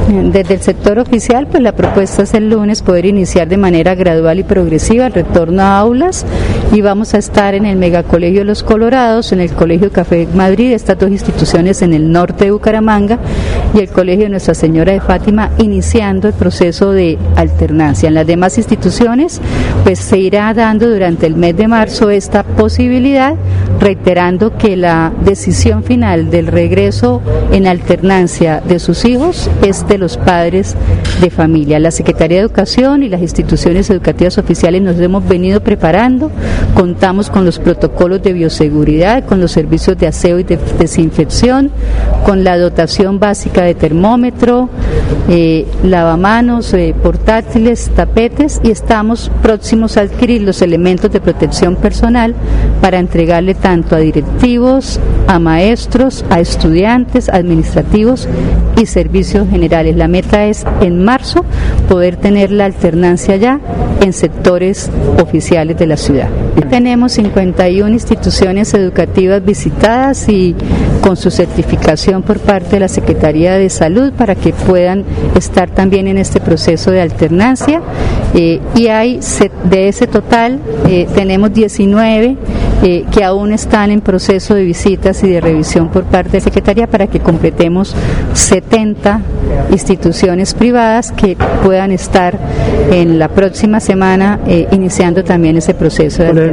Desde el sector oficial, pues la propuesta es el lunes poder iniciar de manera gradual y progresiva el retorno a aulas, y vamos a estar en el Megacolegio Los Colorados, en el Colegio Café Madrid, estas dos instituciones en el norte de Bucaramanga, y el Colegio de Nuestra Señora de Fátima, iniciando el proceso de alternancia. En las demás instituciones, pues se irá dando durante el mes de marzo esta posibilidad, reiterando que la decisión final del regreso en alternancia de sus hijos es de los padres de familia. La Secretaría de Educación y las instituciones educativas oficiales nos hemos venido preparando, contamos con los protocolos de bioseguridad, con los servicios de aseo y de desinfección, con la dotación básica de termómetro, lavamanos, portátiles, tapetes, y estamos próximos a adquirir los elementos de protección personal para entregarle tanto a directivos, a maestros, a estudiantes, administrativos y servicios generales. La meta es en marzo poder tener la alternancia ya en sectores oficiales de la ciudad. Tenemos 51 instituciones educativas visitadas y con su certificación por parte de la Secretaría de Salud para que puedan estar también en este proceso de alternancia, y hay de ese total tenemos 19 que aún están en proceso de visitas y de revisión por parte de la Secretaría para que completemos 70 instituciones privadas que puedan estar en la próxima semana iniciando también ese proceso de